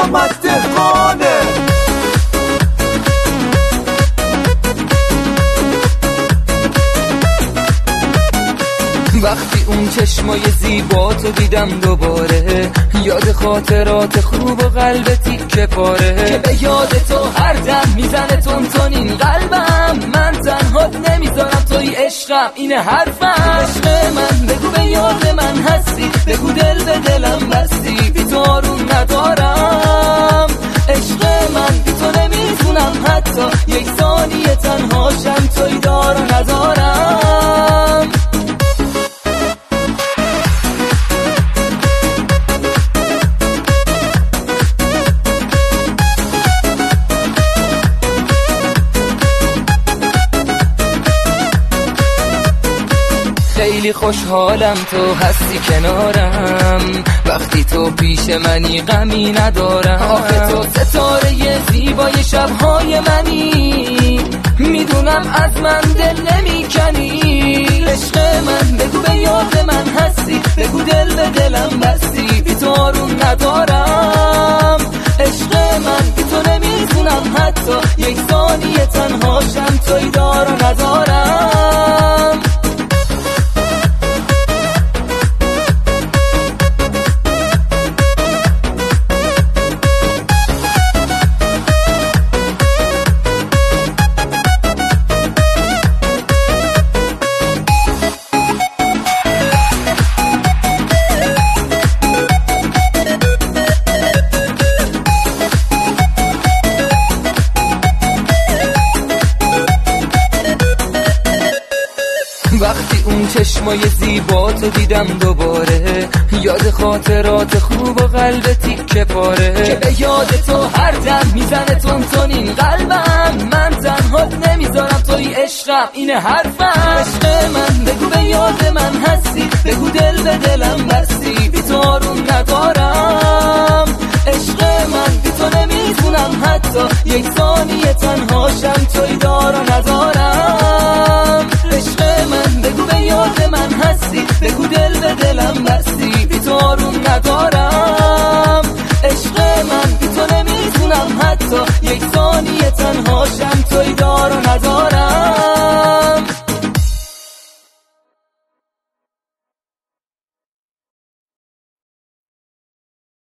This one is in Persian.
محمد دهقانه. وقتی اون چشمای زیباتو دیدم دوباره، یاد خاطرات خوب و قلب تیکه پاره که به یاد تو هر دم میزنه تون این قلبم. من تنهات نمیذارم توی عشقم، اینه حرفم. عشق من بگو به یاد من هستی، بگو دل به دلم بستی، بی تو آروم ندارم. عشق من بی تو نمیتونم حتی یک ثانیه تنهاشم، توی دار و ندارم. خیلی خوشحالم تو هستی کنارم، وقتی تو پیش منی غمی ندارم. آخه تو ستاره زیبای شبهای منی، میدونم از من دل نمیکنی. عشق من بگو به یاد من هستی، بگو دل به دلم بستی، بی تو آروم ندارم. عشق من بی تو نمیتونم حتی یک ثانیه تنهاشم، توی دار و ندارم. وقتی اون چشمای زیباتو دیدم دوباره، یاد خاطرات خوب و قلب تیکه پاره که به یاد تو هر دم میزنه تون این قلبم. من تنهات نمیذارم توی عشقم، اینه حرفم. عشق من بگو به یاد من هستی، بگو دل به دلم بستی، بی تو آروم ندارم. عشق من بی تو نمیتونم حتی یک ثانیه تنهاشم، توی